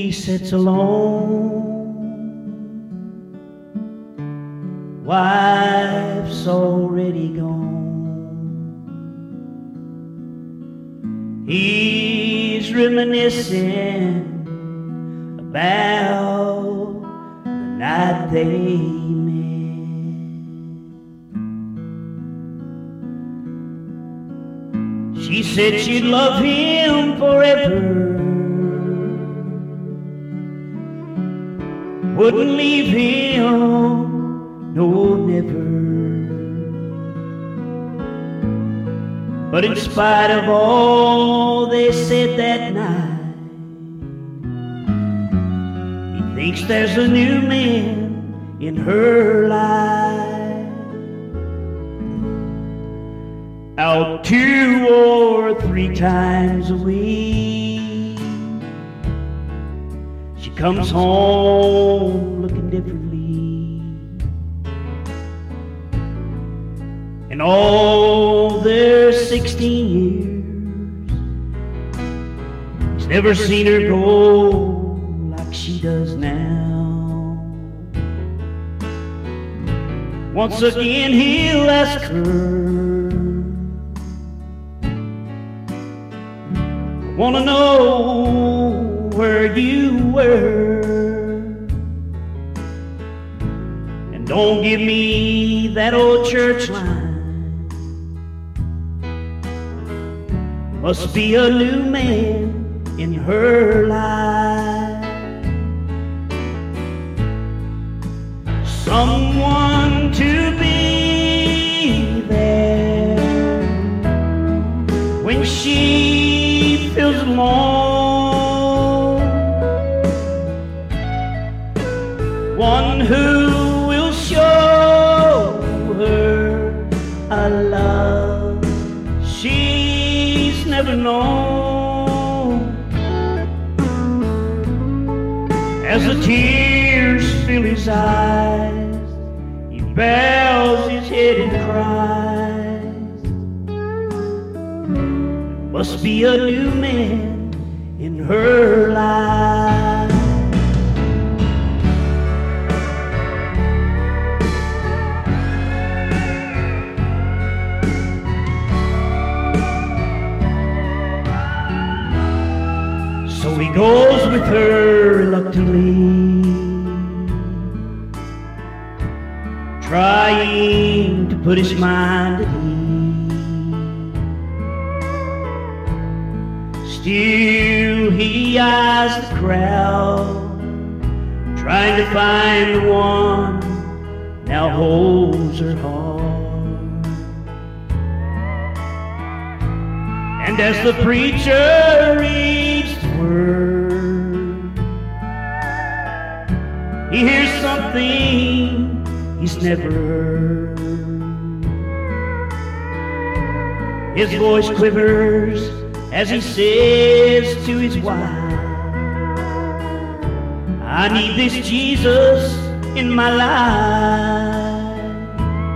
she sits alone, wife's already gone. He's reminiscing about the night they met. She said she'd love him forever, wouldn't leave him, no, never. But in spite of all they said that night, he thinks there's a new man in her life. Out 2 or 3 times a week, she comes home looking differently. In all their 16 years, he's never seen her go like she does now. Once again he'll ask her, wanna know where you were, and don't give me that old church line. Must be a new man in her life. Someone to be there when she feels alone. One who will show her a love she's never known. As the tears fill his eyes, he bows his head and cries. Must be a new man in her life. So he goes with her reluctantly, trying to put his mind at ease. Still he eyes the crowd, trying to find the one now holds her heart. And as the preacher reads the word, he hears something he's never heard. His voice quivers as he says to his wife, I need this Jesus in my life.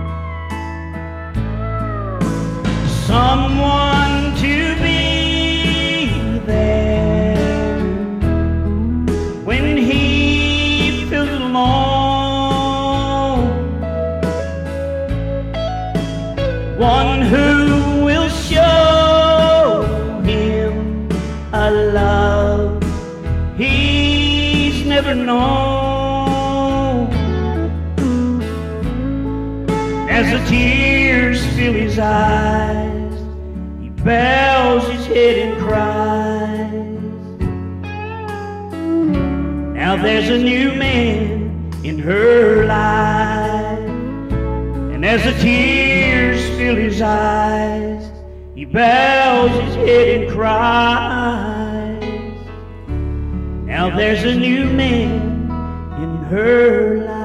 Someone to be there when he feels alone. One who will show him a love he's never known. As the tears fill his eyes, he bows his head and cries. Now there's a new man in her life. And as the tears fill his eyes, he bows his head and cries. Now there's a new man in her life.